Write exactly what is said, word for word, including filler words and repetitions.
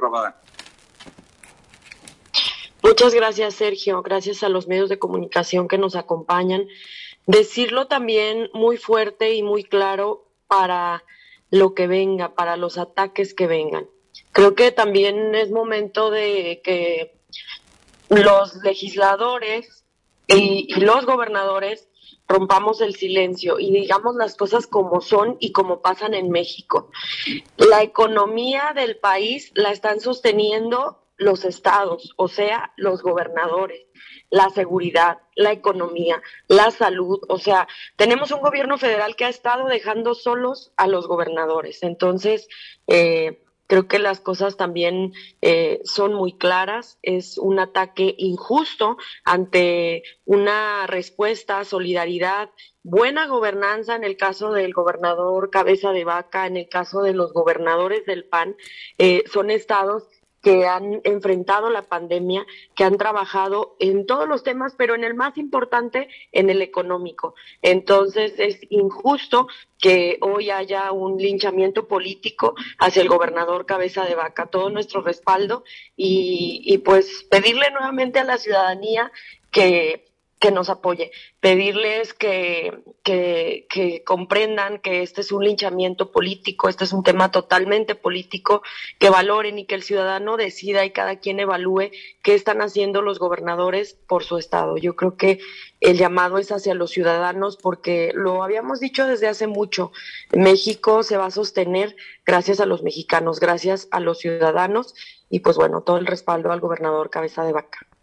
robada. Muchas gracias, Sergio. Gracias a los medios de comunicación que nos acompañan. Decirlo también muy fuerte y muy claro para lo que venga, para los ataques que vengan. Creo que también es momento de que los legisladores y, y los gobernadores rompamos el silencio y digamos las cosas como son y como pasan en México. La economía del país la están sosteniendo los estados, o sea, los gobernadores, la seguridad, la economía, la salud, o sea, tenemos un gobierno federal que ha estado dejando solos a los gobernadores. Entonces, eh, creo que las cosas también eh, son muy claras, es un ataque injusto ante una respuesta, solidaridad, buena gobernanza en el caso del gobernador Cabeza de Vaca, en el caso de los gobernadores del P A N, eh, son estados que han enfrentado la pandemia, que han trabajado en todos los temas, pero en el más importante, en el económico. Entonces es injusto que hoy haya un linchamiento político hacia el gobernador Cabeza de Vaca. Todo nuestro respaldo y, y pues pedirle nuevamente a la ciudadanía que que nos apoye, pedirles que, que, que comprendan que este es un linchamiento político, este es un tema totalmente político, que valoren y que el ciudadano decida y cada quien evalúe qué están haciendo los gobernadores por su estado. Yo creo que el llamado es hacia los ciudadanos porque lo habíamos dicho desde hace mucho, México se va a sostener gracias a los mexicanos, gracias a los ciudadanos y pues bueno, todo el respaldo al gobernador Cabeza de Vaca.